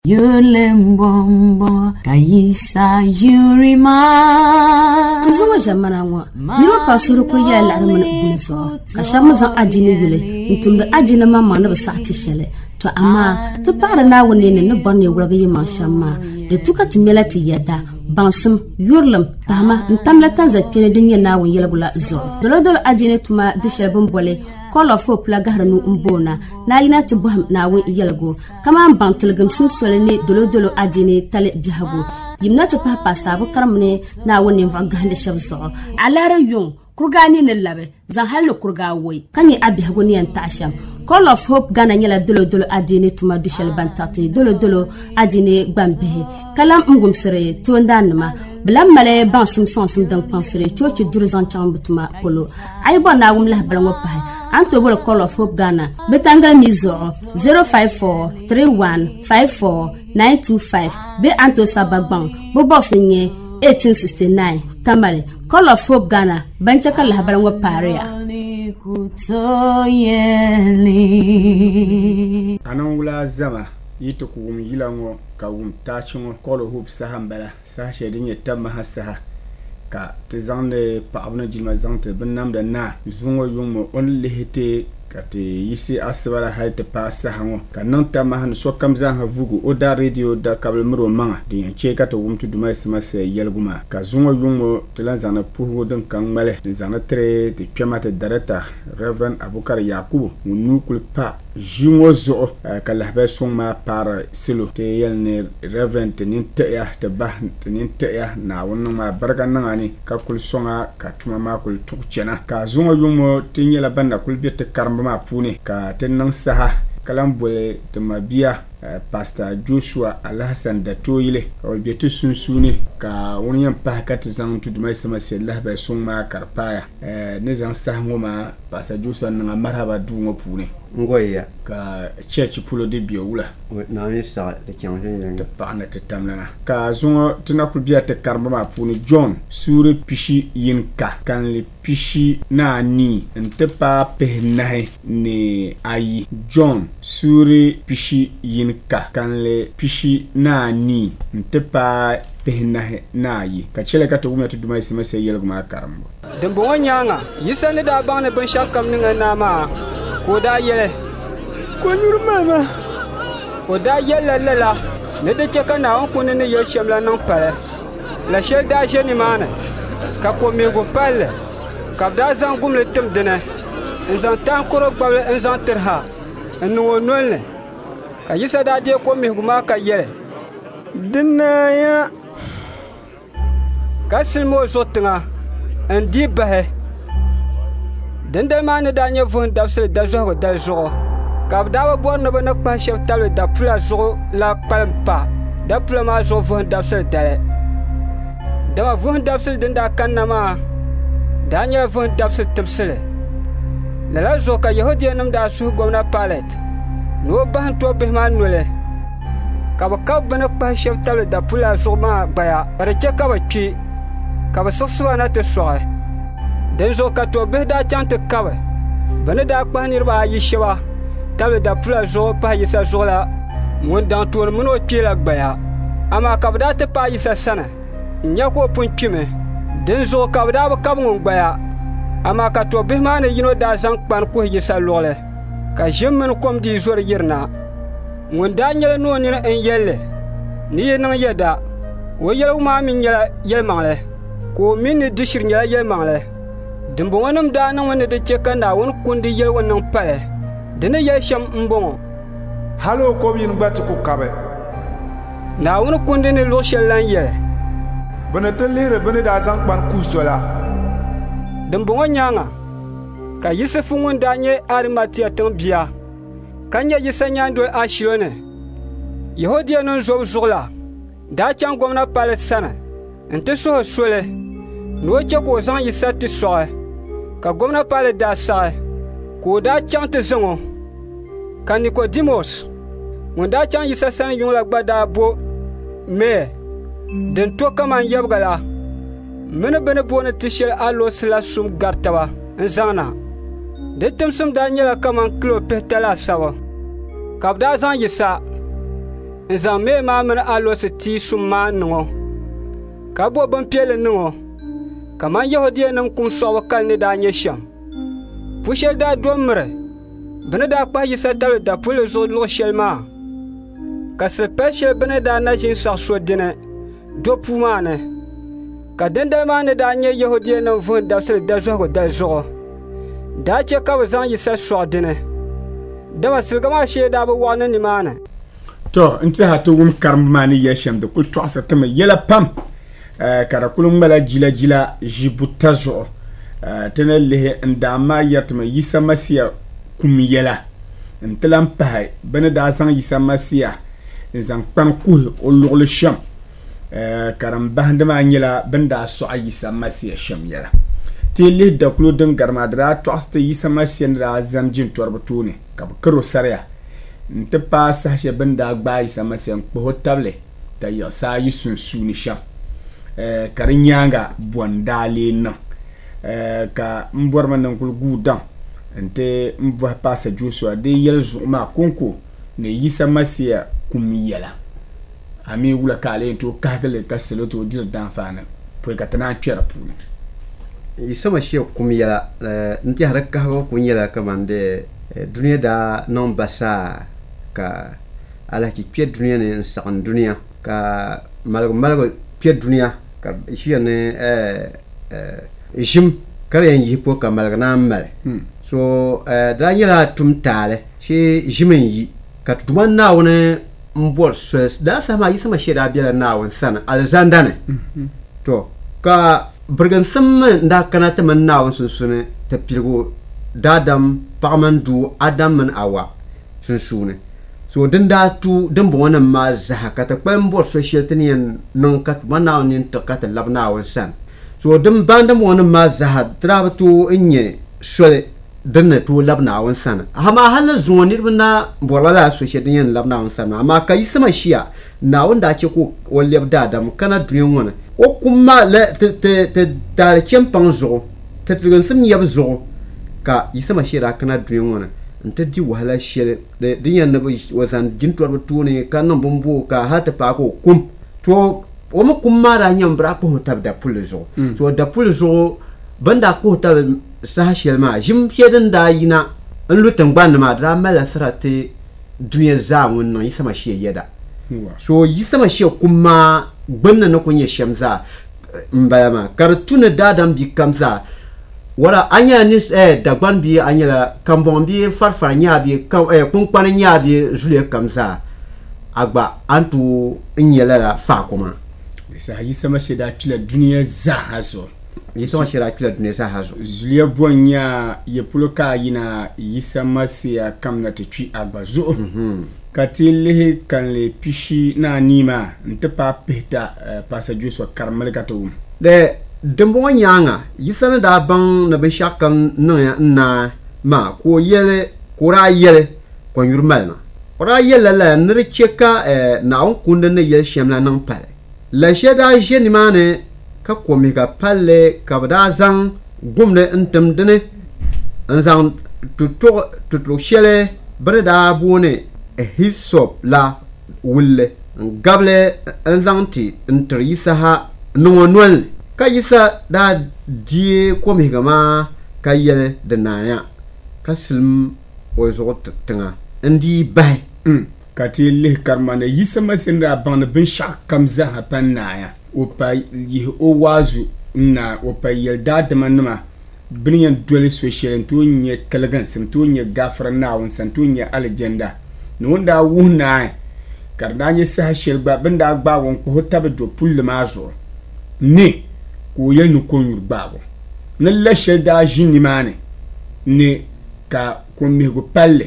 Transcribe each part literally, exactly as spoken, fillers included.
Yulembombo Kaisa Yurima Tuzo jamana wa Miro pasuru ko ya la mun bunso Kashamu zan adini yule Ntumbe adina mama na basati shele To ama to para na woni ne no bonne wuraga yima shamma de tuka timela ti yada bansum yurlum tama ntamla tanza kene dinye na won yelbula zo dolo dolo adine tuma dishel bombole Call of hope la garnu mbona na yina to boham na won yelgo kama ban tilgam sim solene dolo dolo adine tale bihago yimna to pa pasta bu karamne na won ne vanga hande shabso alara yung kurgani ne labe zan halu kurga woy kanyi abihago ni antasham Call of hope gana nyala dolo dolo adine tuma dushel bantati dolo dolo adine gbambehe kalam ngum sere to ndanma Blam male bansum sonsum dang pansere chochi durzan chambutuma polo ay bona wum lah blan wapai anto bol Call of hope Ghana betanga mizo zero five four three one five four nine two five be anto sabagban bo box nye eighteen sixty-nine tamale Call of hope Ghana banchaka lah blan waparia anon wula zama yito ku wum yilango ka wum tachungo Call of hope sahambala sa shedin yetta mahasaha ka tizande pa abna jilma zante benamda na zungo yumo on lehete kati yisi aswala halte pa sahango ka nanta mahan so kamza ha vugu oda radio da kabel muro manga de che kata wumtu duma sima se yelguma ka zungo yumo tilanzana puhu den kan male zana tre de twamata darata Reverend Abukar Yakubu munu kulpa jingo zo ka lahbe songma par silo te yelne Reverend teninta ya te bah teninta ya na wonno ma barka nangani ka kul songa ka tuma ma kul tukchena ka zungo yumo tinyela banda kul biete karma ma pune ka tenang saha kalambole de mabia uh, Pastor Joshua Alhassan da toyile o bietu sunsuni ka woniyan pakat zang tu dum sama se Allah ba summa karpaya uh, ne zang sahngoma Pastor Joshua nga marhaba dungo pune ngoya ka church pulo de biowula na ni sa de kyanghen de pana te tamlana ka zungo tinakul bia te karba ma pune John sure pishi yinka kan le pishi na ni nte pa pehnahe ni ayi John sure pishi yinka kan le pishi na ni nte pa pehnahe na ayi ka chele ka to gumya to duma isima se yelgo ma karambo dembo wanyanga yisane da bane ban shakam ninga na ma ko da yele ko nurmama ko da yele lela ne de cheka na on kunu ne yeshamla nan pale la shel da jeni mana ka ko mi go pale ka da zan gum le tum dene nzan tan koro gbale nzan terha nwo nole ka yisa da de ko mi guma ka yele dinna ya kasil mo zotinga ndi bahe dende mane da nye vun dafse da zo da zo ka dawa borno bana pa chef talo da pula zo la palmpa da pula ma zo vun dafse dale da vun dafse denda kanama da nye vun dafse tumsele la la zo ka yahudi nam da su gomna palet no ban to be manule ka ba ka bana pa chef talo da pula zo ma baya re cheka ba chi ka ba soswa na te soe den zo ka to be da chante kawe bana da kwa ni ba yishewa tabe da pula zo pa yisa zo la mon dan to mon o tila gbaya ama ka da te pa yisa sana nya ko pun kime den zo ka da ba ka ngon gbaya ama ka to be ma ne yino da zan kpan ko yisa lole ka jemmen kom di zor yirna mon da nyele no ni en yelle ni yenan yeda wo yel ma min yel yel mangle ko min ni dishir nyela yel mangle Dimbo wanum da nan wani da cheka na wani kundi yel wannan pale dana yel sham mbongo halo ko yin batu ku kabe na wani kundi ne lo shellan yel bana tallere bana da zan kwan kusola Dimbo wanyanga ka yisefu wanda nye arimatia tambia kanya yisanya ndo ashilone Yahudiya non zo zugla da chan gomna pale sana ente so sole no che ko zan yisati soe ka gomna pale da sae ko da chante zongo ka Nicodemus wanda chan yisa san yung la gbada bo me den to kama yebgala mena bene bona tishel alo sla sum gartawa nzana de temsum da nyela kama klo petala sawa ka da zan yisa nzang me ma men alos ti summa ngo ka bo bon piele ngo kaman yahudiya nan kum so wakal ne da nye sham pushel da domre bene da pa yisa dal da pule zo lo shelma ka se peche bene da na jin sa so dine do pumane ka dende mane da nye yahudiya nan vun da se da zo da zo da che ka wazan yisa so dine da wasil gama she da ba wana ni mana to inta hatu wum karm mani ya sham da kul twasa tama yela pam kara kulum bala jila jila jibuta zo tana le ndama yatma yisa masiya kumiyela ntelam pahay bana da san yisa masiya zan pan ku o lugul sham karam bahanda ma nyela banda so yisa masiya sham yela tele da kulo den garmadra twasta yisa masiya ndra zamjin torbutune kab karo sarya nte pa sahye banda gba yisa masiya ko table ta yo sa yisun suni sham eh karinyanga bondale na eh ka mborma nan kul gudan ente mbo passa Joshua de yel zuma konko ne yisa masiya kumiyela ami wula kale to kagale kaselo to dir dan fana po katana twera puni yisa masiya kumiyela nti haraka ko kumiyela kamande dunia da non basa ka ala ki pie dunia ne san dunia ka malgo malgo pie dunia ka ishiyane eh eh jim kare yi po kamal na mal so eh da yira tumtale shi jimin yi ka tuman na wona mbor stress da sama yi sama sheda biya na won sana alzandane to ka burgan samma da kana ta man na won sunsune ta pilgo dadam pamandu adam man awa sunsune so din da tu din bo wannan ma zaka ta kwan bor social tinian non kat mana nin to kat labna won san so din bandam wannan ma zaha trabatu inye shole din to labna won san amma halal zuwani na borala social tinian labna won san amma kai sama shiya na wanda ce ko wallab da dam kana duyin wannan o kuma la te te te dar kempan zo te tugan sim yab zo ka yisama shira kana duyin wannan nta di wahala shele de dinyan na wazan jinto tune kanan bombo ka hata pa ko kum to o mo kum mara nyam bra ko tab da pulzo to da pulzo banda ko tab sa shel ma jim shedan da yina an lutan ban ma dra mala sarate dunya zamun no yisama she yeda so yisama she kuma gbanna na kunye shamza mbayama kartuna dadam bi kamza wala anya nis eh dagban bi anya kambon bi farfar nya bi eh kunkpan nya bi jule kamza agba antu nyela la fa kuma sa yisama sheda tula dunia za hazo yisama sheda tula dunia za hazo julia bonya ye puloka yina yisama sia kamna te tui agba zo mhm katile kan le pishi na nima ntepa peta pasa Joshua karmal katum de dembo nyanga yisana da bang na be shakam na na ma ko yele ko ra yele ko yurmal na ora yele la nri cheka eh na on kunde ne yel shemla nan pale la sheda jeni mane ka ko mi ga pale ka da zang gumne ntam dene nzang tuto tuto shele breda bone e hisop la wulle gable nzanti ntrisa ha no nol kayisa da die ko mi gama kayele de naya kasim o zo tanga ndi bay mm kati le karmane yisa masinda ban bin shak kamza hapan naya o pa yi o wazu na o pa yelda de manma binyan dole social to nye kalagan sim to nye gafra na won san to nye alagenda no nda wuna kardanye sa shelba binda gba won ko tabe do pulle mazo ni ko yel no ko yurbabo na la shelda jini mane ne ka ko mego palle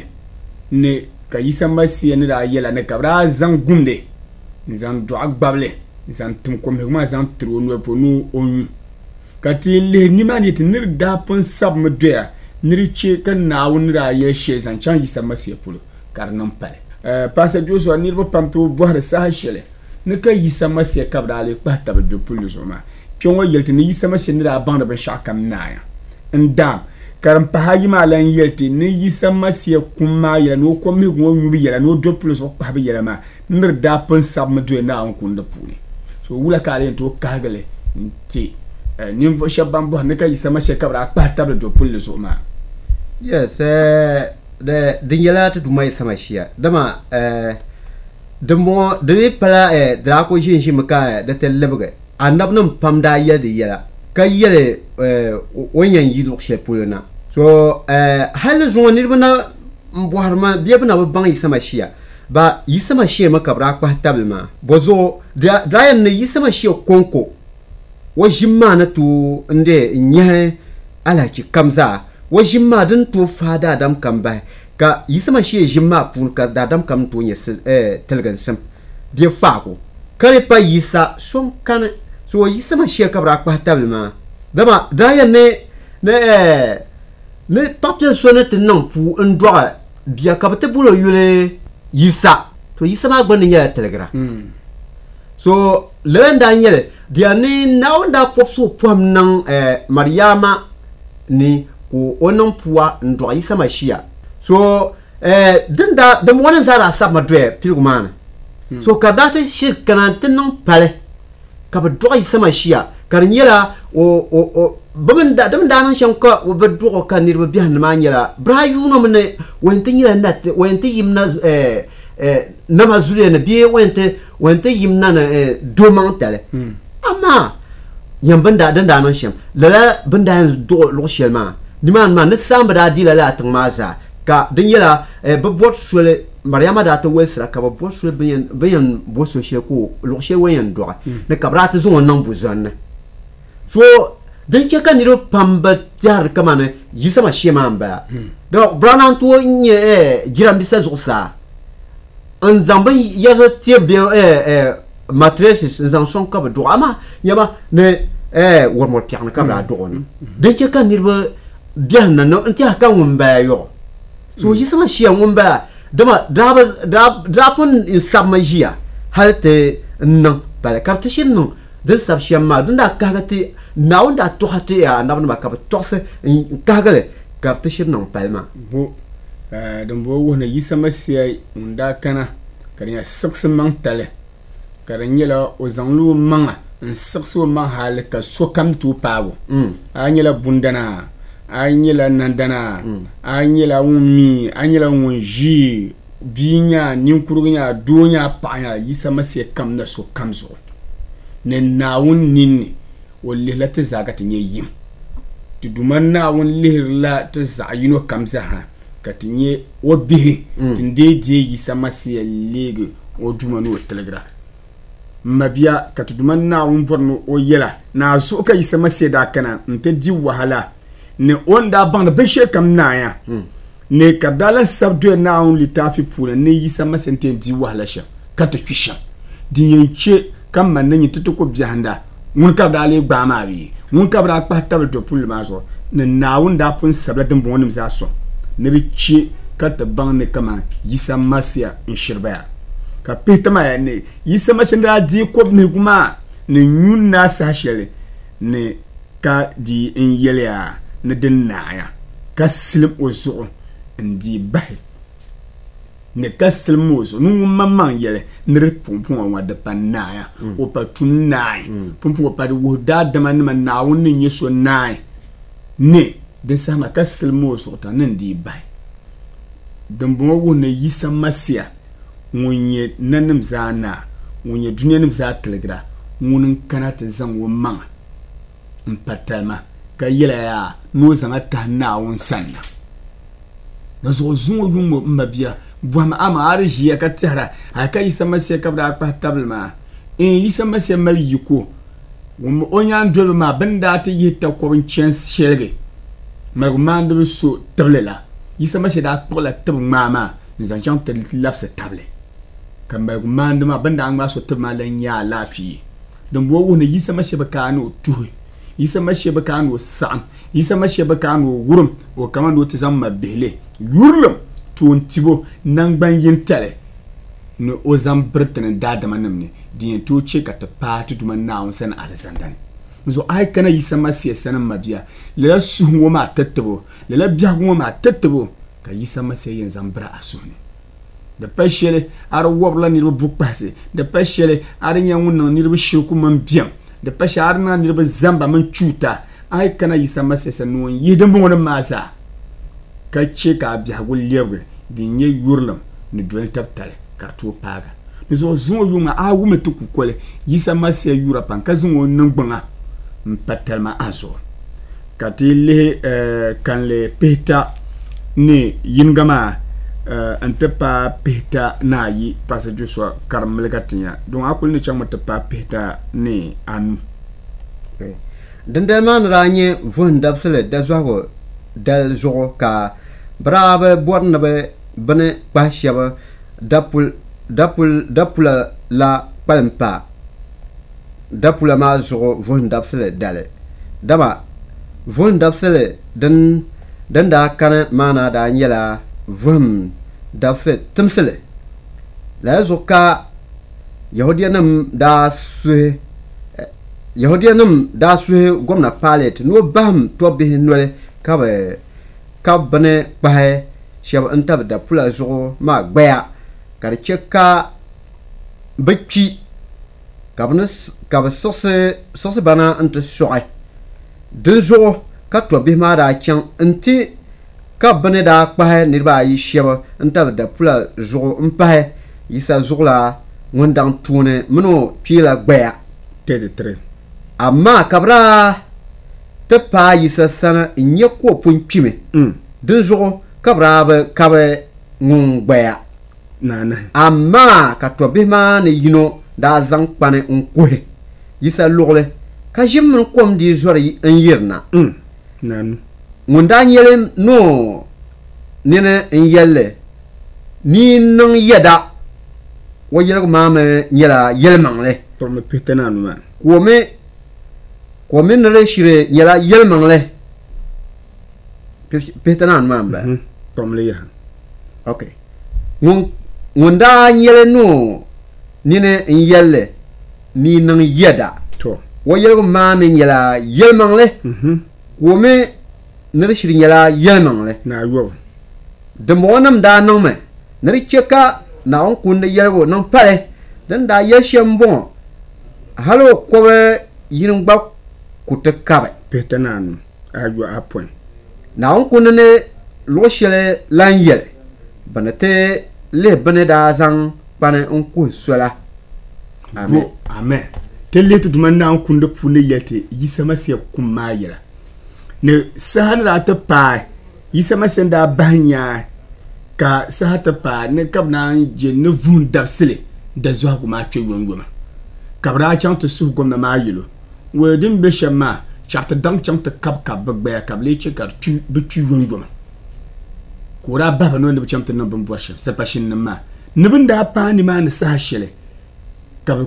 ne ka yisa masiya ne da yela ne kabra zan gumde zan do agbable zan tum ko mego ma zan tro no po no on kati le ni mane ti nir da pon sab me doya nir che kan na won da ye she zan chan yisa masiya pulo karnan pale eh pasa Joshua nir bo pamto bo har sa shele ne ka yisa masiya kabra le pa tab do pulo zoma chongo yelte ni yisa masiya ne da ban da ba shakam naya ndam karam pahayi malan yelti ni yisa masiya kuma ya no ko mi go nyubi ya no do plus ko pa bi ya ma nir da pon sam do na an kun da puni so wula ka len to kagale nti ni vo shabambo ne ka yisa masiya kabra pa table do pul so ma yes eh de dinyala to mai samashia dama eh de mo de pala eh dra ko jin shi maka da telebga anab num pamda ya de yala ka yele eh wanyan yi lo she pulna so eh hal zo ni bana mboharma biya bana bang yi samashia ba yi samashia maka bra ko table ma bozo da da yan yi samashia konko wa jimma na tu nde nya ala ki kamza wa jimma din to fada dam kamba ka yisama shi jimma pun ka dadam kam to nye eh telgan sam bi faako kare pa yisa som kan so yisama shi ka bra pa tabma dama daya ne ne ne tapje so ne tenan pu ndo bia ka bete bulo yule yisa to yisama gban nya telegra mm. so lenda nyele dia ni naunda popso pom nan eh Mariama ni ko onon puwa ndo yisama shia so eh dinda da wannan zara sab madwe pilgumana hmm. so kadata shir kanantin nan pale ka ba doy sama shia karnyela o o o babin da dam danan shanka o ba do ka nirba bihan ma nyela brayu no mene wente nyela nat wente yimna eh eh nama zule na biye wente wente yimna na eh do mantale hmm. ama yambanda dan danan sham lala banda do lo shelma diman ma ne samba da dila la tangmaza ka dinyela eh bobot sule Mariama da ta wesra ka bobot sule bayan bayan boso sheko lo she wayan do ne kabrata zo nan buzanna so dan ke kan ro pamba jar kamane yisama shema amba da branan to nye eh jiram bisa zo sa an zamba yaza tie bien eh eh matrices zan son ka do ama yama ne eh wormo piarna kabra do on dan ke kan ro bien no ntia kan wumba yo so yisama shia wumba dama draba drab drapon in sabmajia halte no bala kartishin no den sab shia ma dunda kagati naunda to hate ya nabna makaba tose kagale kartishin no palma bo eh don bo wona yisama shia unda kana kanya sakse mang tale karanyela ozanlu manga en sakso ma halka sokam tu pawo mm anyela bundana anyela nandana mm. anyela ummi anyela wonji binya ninkurunya donya paanya yisama se kam na so kamzo ne nawun ninni wallahi ta zagati nye yim ti duman nawun lihla ta zayino kamza ha katinye wabihi mm. tinde je yisama se lege o dumanu telegra mabia katuduman nawun vorno o yela na so ka yisama se da kana nte di wahala ne onda bang be she kam na ya mm. ne kadala sabdo na on litafi pula ne yisama sente di wala sha kata kisha di yenche kam man ne tutu ko bianda mun ka dale gba ma bi mun ka bra pa tabal to pul ma so ne na onda pun sabla dum bonim za so ne bi chi kata bang ne kama yisama sia inshirba ka pita ma ya ne yisama senda di ko ne kuma ne nyunna sa shele ne ka di in yelea ne den naya ka silim ozo ndi bahi ne ka silim ozo nu mamman yele ne repumpun wa de panaya mm. o patun nai mm. pumpun pa de woda de man man na won ne so nai ne de sama ka silim ozo ta ne ndi bahi dan bo wo ne yisa masia wonye nanim zana wonye dunya nim za telegra wonin kanata zan wo man mpatama ka yela ya no zanga ta na won sanna na zo zuwa yumo mbabia bwama ama arjiya ka tsara aka yisa mase ka da pa tablma e yisa mase mal yiko wum onya ndol ma banda ta yita ko chance shelge magmando so tablela yisa mase da pola tab mama zan chan ta lapse table kan magmando ma banda an ma so tab malan ya lafi dan bo wona yisa mase ba kanu tuhi yisa mashe bakano sam yisa mashe bakano wurum o kamando tizamma bele yurlum tontibo nangban yintale no ozam brtene dadama namne dien to che kata patu duma naun sen alexandani zo ai kana yisa masiya sanan mabiya la suhungo ma tattabo la biago ma tattabo ka yisa masiya yin zambra asuni da pashele ar wobla ni bu passe da pashele ar nyanwu no ni bu shirku man biam da pashe ar na ni bu zamba man chuta ai kana yisa masiya sanan yidin bu wona masa ka ce ka biago lebe din ye yurlam ni doel taptale ka to paga ni zo zo yuma a wume to kukole yisa masiya yura pan ka zo ngbanga mpatalma azo katile uh, kan le peta ni yingama uh, ante pa peta na yi parce que so karmel katinya donc akul ni chama te pa peta ni anu okay. Dende man ranye vun dafsele dazwago dal zo ka brave borna be bane pashiaba dapul dapul dapula la palmpa dapula ma zo vun dafsele dale dama vun dafsele dan dan da kana mana da nyela vun dafsele tumsele la zo ka yahudiyanam da su yahudiyanam da su gomna palet no bam to be nole ka be ka bane bahe shab antab da pula zo ma gbaya kar cheka bacci kabnes kab sose sose bana ante soe de zo ka to be ma da chan anti ka bane da bahe ni ba yi shab antab da pula zo mpahe yisa zugla ngondang tune mno pila gbaya tete tre amma kabra te pa yisa sana nye ko punchime mm de zo kabra ba kabe ngun gbaya na na amma ka to be ma ne yino da zang pane unkohe yisa logle ka jim mun kom di zori en yirna mm nan ngunda nyele no nene en yelle ni nang yada wo yel ma me nyela yelmangle to me peta na ma ko me ko me ne shire nyela yelmangle petana ma ba mm to me ya okay ngun ngunda nyele no nene en yelle ni nang yada to wo yel ma me nyela yelmangle mhm ko me ne shire nyela yelmangle na yo de monam da nang me ne cheka na on kunde yelgo nang pare dan da yeshem bon halo ko be yin gba kutte kabe peta na nu ayo a point na on kunde ne lo shele lan yel banate le bane da zang bane on ku sola amen Bro, amen telle to man na kunde pune yete yisama se kuma yela ne sahana ta pa yisama se da banya ka sahata pa ne kabna je ne vun dafsele da zuwa kuma twe yongoma kabra chante su gomna ma yilo wedin be shema chata dang chante kab kab bagba kable che kar tu be tu yongoma kura baba no ne be chante no bam voisha se pa shin ma ne binda pa ni ma ne sa shele kab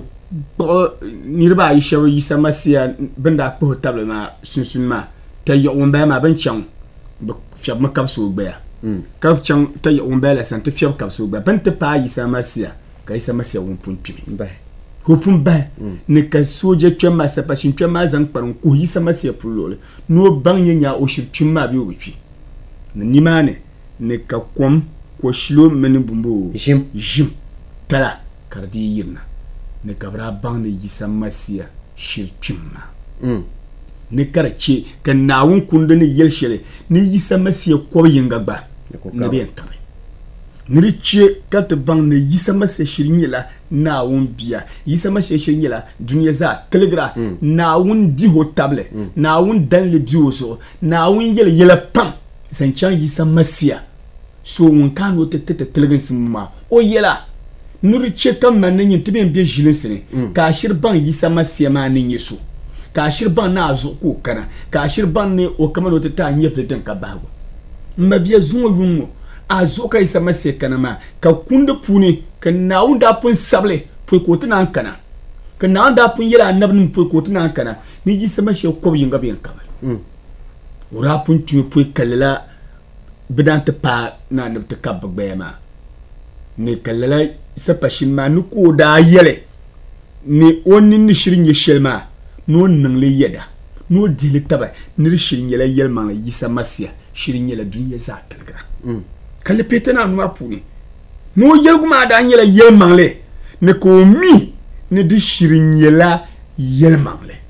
nirba yi shawo yisama sia binda ko table ma sunsun ma tayo wonba ma ban chang be fiab ma kab su gba mm kab chang tayo wonba la sante fiab kab su gba ban te pa yisama sia ka yisama sia won puntu ba hopum ba ne ka soje twema sa pa shin twema zan paron ko yisama sia pulole no ban nya o shi twema bi o bi ne nimane ne ka kom ko shilo men bumbu jim jim tala kardi yirna ne kabra ban ne yisama sia shir twema mm ne karche ka nawun kunde ne yelshele ne yisama sia ko yinga gba ne bien tabe ne riche ka te ban ne yisama sia shirinyela nawun bia yisama sia shirinyela dunya za telegra mm. nawun di ho table mm. nawun dan le bioso nawun yele yele pam sanchan yisama sia so won kan o te te telegan simma o yela ne riche ka man ne nyinte bien bien jilensene mm. ka shirban yisama sia ma ne yeso ka shirban na zo ko kana ka shirban ne o kamar wata ta nyefe den ka bago mabia zuwa yungo azo ka isa mase kana ma ka kunda puni ka nawu da pun sable pu ko tana kana ka nawu da pun yira annabin pu ko tana kana ni ji sama she ko yinga bien ka mm ura pun tu pu kalala bidan ta pa na nabta ka bagba ma ne kalala sa pashin ma ni ko da yele ni onni ni shirin ye shelma no nang le yeda no dile taba nir shirin yela yel man yisa masia shirin yela dunya za talgra mm kale petana no apuni no yel guma da yela yel man le ne ko mi ne di shirin yela yel man le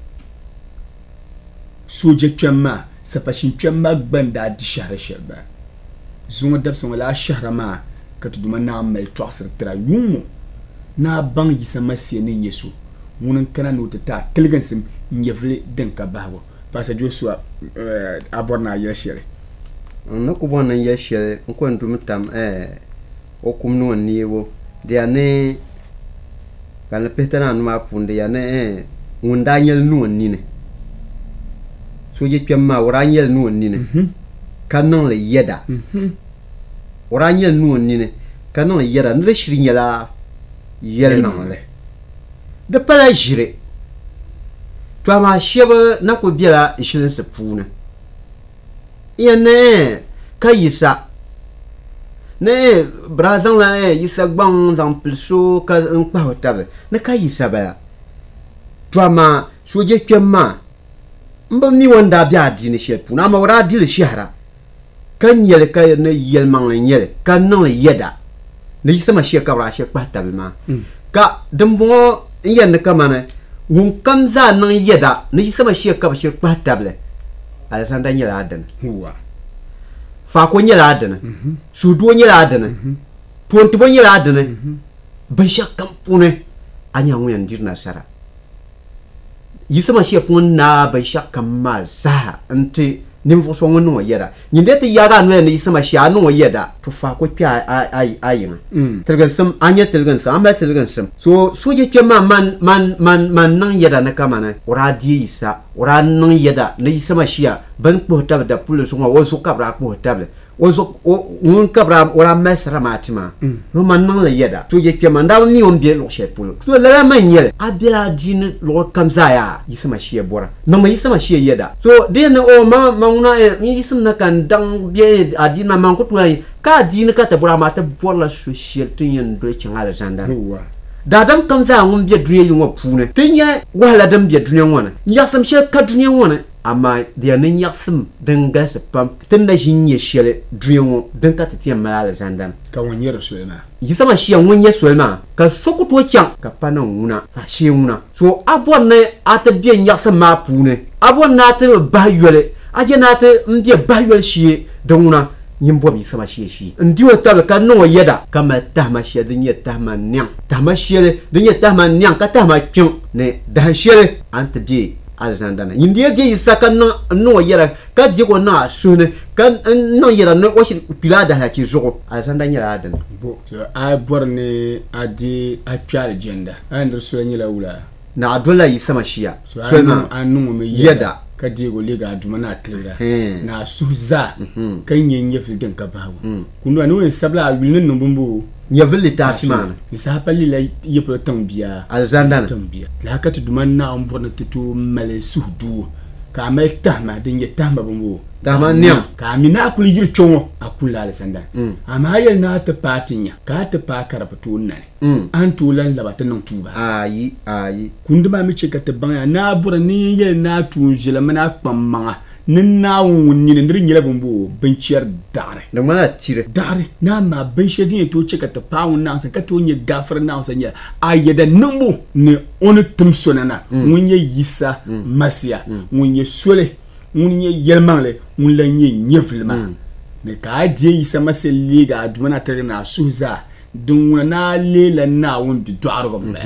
soje twema sapashin twema gbanda di shahra sheba zunga dabson wala shahra ma katuduma na mal twasir tra yumo na bang yisa masia ne yesu munan kana no ta kelgansim nyevle denka bawo pasa Joshua euh aborna yeshere no ko bona yeshere ko ndum tam eh o kum no niwo de ane kala petana no ma punde ya ne eh ngunda nyel no nine soje pemma wora nyel no nine kanon le yeda wora nyel no nine kanon le yeda ne shiri nyela yel non le de pala jire twa ma shebe na ko biela shirin se puna yene kayisa ne brazan la e yisa gbang dans plus ka un pa hotabe ne kayisa ba twa ma soje kemma mba mi wanda bia di ne she puna ma wora di le shahra kan yele ka ne yel mang le yele kan non yeda ne yisa ma she ka wora she pa tabe ma ka dembo yen kamane won kamza nan yeda ne sama shi ka bashir patable Alexander nyela adan huwa fa ko nyela adan su do nyela adan ponto bo nyela adan ban shakkan pune anya wuyan dirna sara yisama shi pun na ban shakkan ma za anti nim fo so ngono yeda nyinde te yaga no ne yisama shi anu yeda to fa ko pya ai ai mm telgan sam anya telgan sam amba telgan sam so so je kema man man man man nan yeda na kamana ora di isa ora nan yeda ne yisama shi ban ko tabda pulo so wo so kabra ko tabla wo so un kabra ora mesra matima no man nan la yeda so je kema ndaw ni on bi lo she pulo so la man yele abila din lo kamza ya yisama shi bora no ma yisama shi yeda so de ne o ma una ni sim na kan dang bien adina man ko tuai ka din ka ta bura ma ta bola social tin do chinga janda da dam kan za ngum bi duye yunga pune tinya wala dam bi duye wona ya sam she ka duye wona amma dia ne nya sim danga se pam tin na jinye shele duye won dan ka tiya mala janda ka wonyere suema yisama shi wonye suema ka sokuto chan ka pana una fa shi una so abonne ata bi nya sam ma pune abonna ta ba yole ajenate ndie bayol shi donguna nyimbo bi sama shi shi ndio tabla kan no yeda kama tahma shi dinye tahma nyang tahma shi dinye tahma nyang ka tahma kyon ne dan shi ante bi alzandana indie je isaka no no yeda ka je ko na sune kan no yeda no o shi pilada ha ki zo alzandana yeda adan bo a borne adi actual agenda and so nyela wula na adola yisama shi so anu me yeda ka diego lega dumana atlera na suza kan yenye filden ka bawo kunwa no en sabla wilin no bumbu nyavili ta fimana misa pali la yepo tambia alzandana tambia la ka dumana on bona titu male sudu ka mai tahma den yetamba bumbu tahma nyam ka mina kuli yir chongo akula alzandana ama yel na ta patinya ka ta pa karapatu nane an tulan labata nan tuba ayi ayi kunduma mi ce ka ta banya na bura ni yel na tunjila mana kpamma nin na wunni ne ndiri nyela bumbu benciyar dare da mana tire dare na ma ben shedin to ce ka ta pawun na san ka to nye gafar na san ya ayeda numbu ne onu tumsonana munye yisa masia munye sole munye yelmanle munye nyeflma ne ka die yisa masia liga adumana tare na suza dun na lela na won bi doaro gombe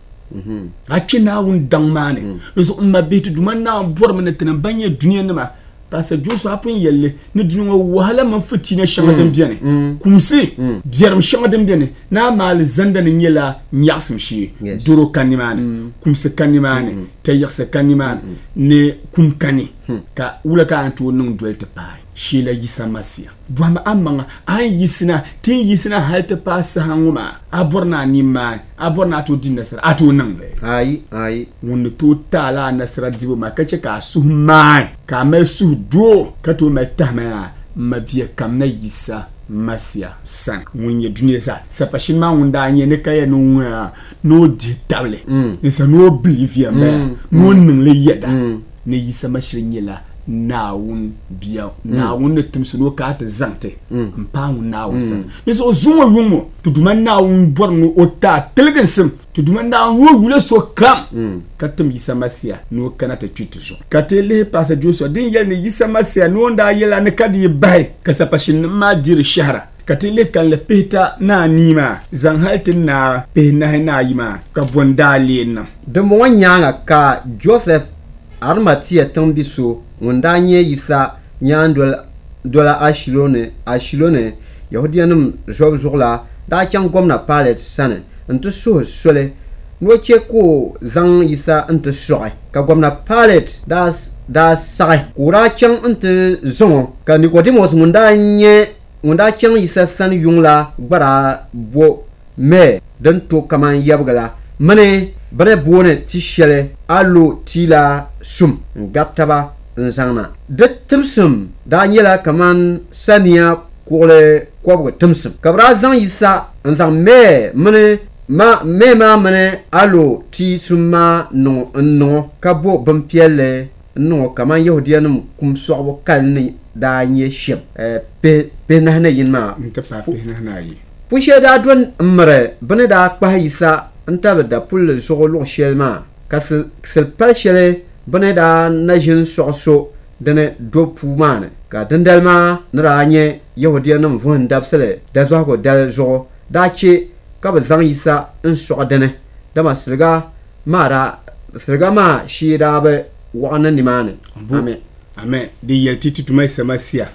mhm ati na won dangmane so ma bitu duma na bor man tan banye duniya nima parce que Joshua apun yelle ne duniya wahala man fiti ne shanga dem biane kumsi biaram shanga dem biane na mal zanda ne nyela nyasim shi duro kanimane kumse kanimane tayirse kanimane ne kumkani ka wula ka antu nung dwelte pai shila yisa masia dwama amanga ay yisina tin yisina halte pas hanguma aborna ni ma aborna to din nasara ato nangbe ay ay wonne to tala nasara dibo makache ka suhmai ka me su do ka to metama mabia kamna yisa masia san munye dunia za sa pashin ma wunda nye ne kaya no no di table ne sa no believe me no nin le yeda ne yisa mashirin yela naawun bia naawun ne tumsu no ka ta zante mpa wun naawun sa ne so zuma yumo tuduma naawun borno ota telgensim tuduma naawun wule so kam katum yisa masia no kana ta tutu so katele pasa joso din yel ne yisa masia no nda yela ne kadi bai kasa pashin ma dir shahra katele kan le peta na nima zan haltin na pe na na yima ka bondale na de mo wanyanga ka Joseph Arimatia tambiso wanda nye yisa nyandol dola ashilone ashilone yahudianum job zurla da chang gomna palet sane nto so sole no cheko zang yisa nto soy ka gomna palet da da sai kura chang nto zongo ka Nicodemus wanda nye wanda chang yisa san yungla bara bo me dan to kaman yabgala mane bare bone tishele allo tila sum gataba nzangna de tumsum da nyela kaman sania kole kwabga tumsum kabra zang yisa nzang me mane ma me ma mane allo ti summa no no kabo bampiele no kaman yahudianum kum sobo kalni da nye shep eh pe pe na na yinma nta pa pe na na yi pushe da don mre bane da pa yisa anta da pul sogolo shelma kasel sel parchele beneda na jin soso dene do pumane ka dendalma nranye yahudianum von dapsele da zo ko dal zo da che ka bazang isa in so dene da masriga mara sriga ma shira be wana nimane amen amen di yelti tutuma samasia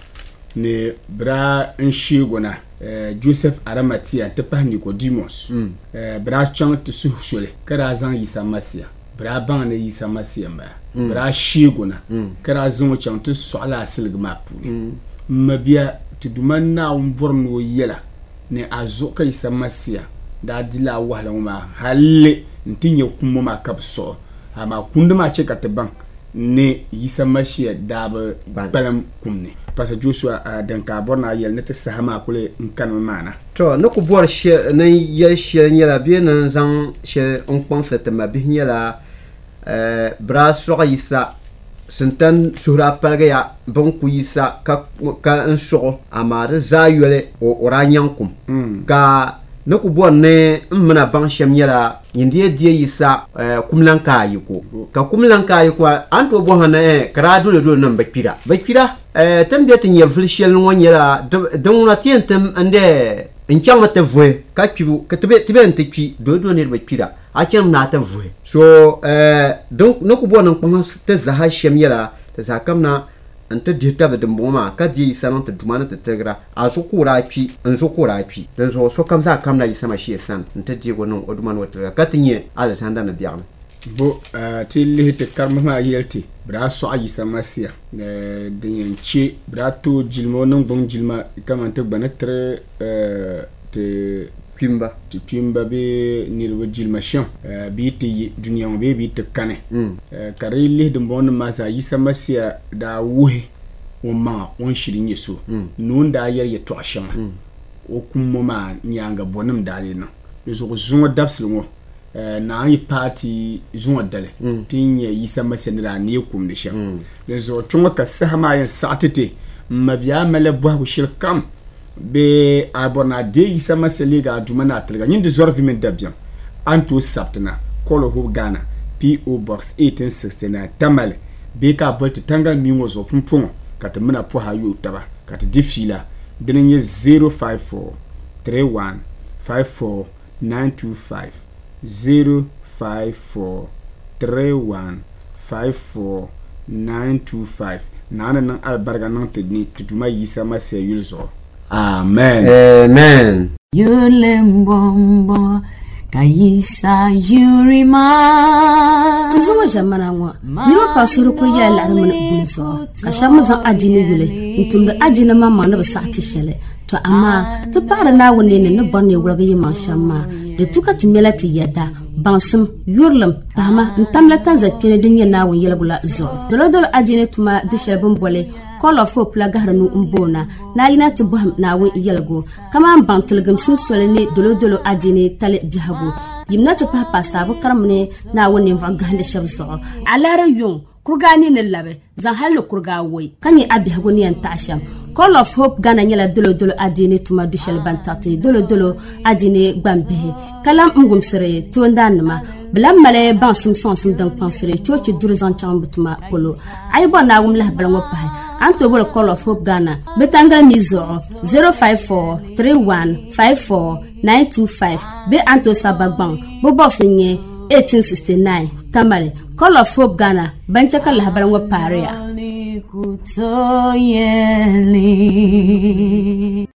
ne bra in shigona Uh, Joseph Arimatia te pa Nicodemus mm. uh, bra chang te su shole kara zan yisa masia bra ban ne yisa masia ba mm. bra shigona mm. kara zan chang te so ala silg mapu mm. mabia te duman na umborno yela ne azo ka yisa masia da dila wala ma halle ntinye kuma ma kapso ama kunduma cheka te ban ne yisa masia da ba balam kumne parce que Joshua uh, dan ka borna yel ne te sahama kule nkan mana to no ko bor she na ye she nyela bien nan zan she on pense te ma bi nyela euh bra so yisa sentan sura palga ya bon ku yisa ka ka en so amare zayele o oranyankum mm. ka no ko bor ne mna ban shem nyela yindie die yisa uh, kumlanka yiko ka kumlanka yiko anto bo hana e kradu le do nan bakira bakira eh tambia tinye vlishel ngonyela don na tientem ande nchama te vwe ka kibu ka tebe tebe ntekwi do do ne bakira a chem na te vwe so eh donc no ko bona ko te zaha shemyela te zakamna ante dita be demboma ka di sanan te dumana te tegra a so kura pi en so kura pi den so so kam za kam na yisama shi san ante di gono odumana wotra ka tinye ala sanda na biarna bo uh, tilli te karma yelti bra so ayi samasia de denche bra to jilmo non bon jilma kamante banetre euh te kimba te kimba be nirwo jilma shan uh, bi ti dunia be bi te kane mm. uh, karili de bon masa yi samasia da wuhe o ma on shirin yeso mm. non da yer ye to ashan mm. o kummo ma nyanga bonum dale no yeso ko zungo dapsilmo Uh, na yi party zuwa dale mm. tinye yisa masenira ne kum ne sha mm. lezo tunga ka sahama yin satete mabiya male bwa bu shirkam be abona de yisa maseliga dumana atlga nyin de zorfi men dabyan anto saptana kolo ho Ghana P O Box eighteen sixty-nine tamale be ka volte tanga mi zo pumpung kata mena po ha yu taba kata difila denye zero five four three one five four nine two five zero five four three one five four nine two five nana nan albarga nan tedni tutuma yisa mase yulso amen amen yulembombo kayisa yurima zuwa jamana wa miro pasuru ko ya la mun bunso kashamu zan adini wule ntumbe adina mama na basati shele to amma to para na wone ne no banne wuraga yima shamma de tuka timela ti yada bansum yurlam tama ntamla tanza kene dinya na won yelbula zo dolo dolo adine tuma de sherbon bole Call of Hope la gahranu umbona na yina to boham na wen yelgo kama ban tilgam sim solene dolo dolo adine tale bihago yimna to pa pasta bu karamne na woni vagande shabso alara yung kurgani ne labe zan halu kurga woy kanyi abihago ni antasham Call of Hope Ghana nyala dolo dolo adine tuma dushel bantati dolo dolo adine gbambehe kalam ngum sere to ndanma blam male ban sim son sim dang pansere chochi durzan chambutuma polo ay bona wum lah blan wopa anto bol Call of Hope Ghana betanga mizo zero five four three one five four nine two five be anto sabagban bo boss nye eighteen sixty-nine tamale Call of Hope Ghana banchaka lah blan wopa area